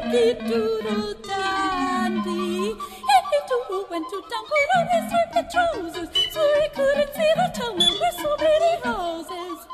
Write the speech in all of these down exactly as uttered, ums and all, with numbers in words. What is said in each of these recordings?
Yankee Doodle Dandy. Yankee Doodle went to town, put on his circuit trousers, so he couldn't see the town. There were so many houses.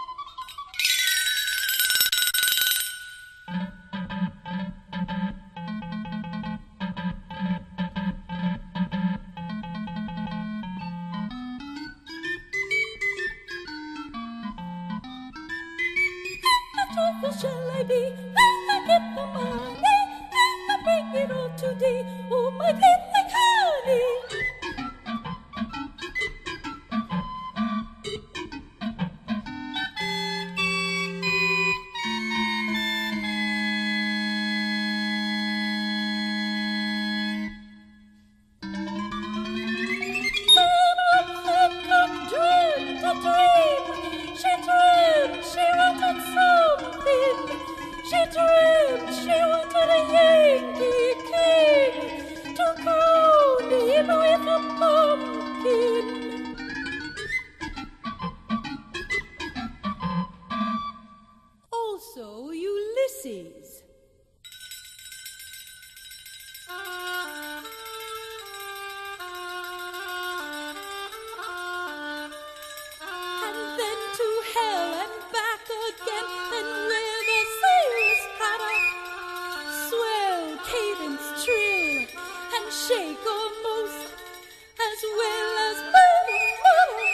What shall I be when I get the money? And I bring it all to thee, oh my little honey. Then up the clock dreamed a dream. She dreamed she wanted something. She dreamed she wanted a Yankee king to crown him with a pumpkin. Also Ulysses. And then to hell and back again, then where the sailors patter, swell, cadence, trill, and shake almost, as well as butter, butter.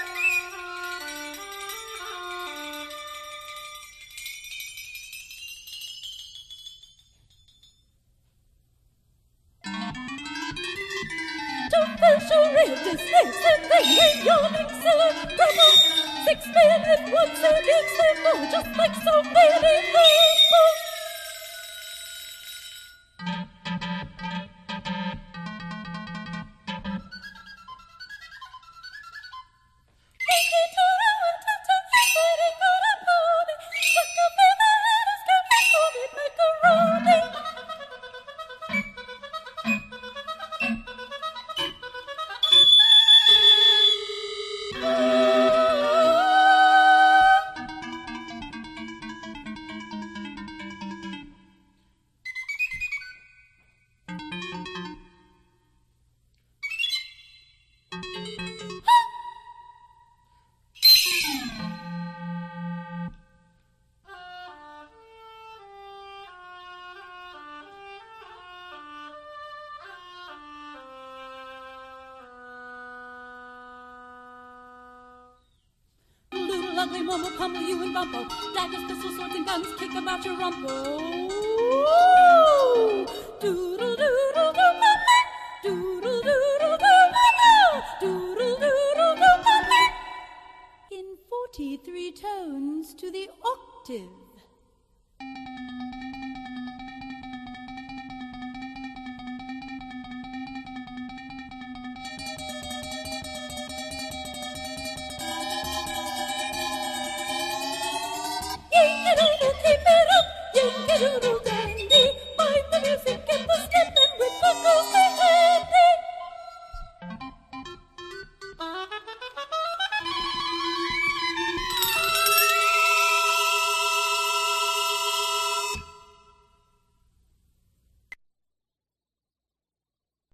Don't the charades, snakes and they ain't yawning circles. Six men at once and each they fall, just like so many people. Yankee Doodle went to town, but he got a pony. Stuck up in the head and skirt, they called it macaroni. Ugly mumble pummel you and bumpo, daggers, pistols, swords, and guns, kick about your rumpo.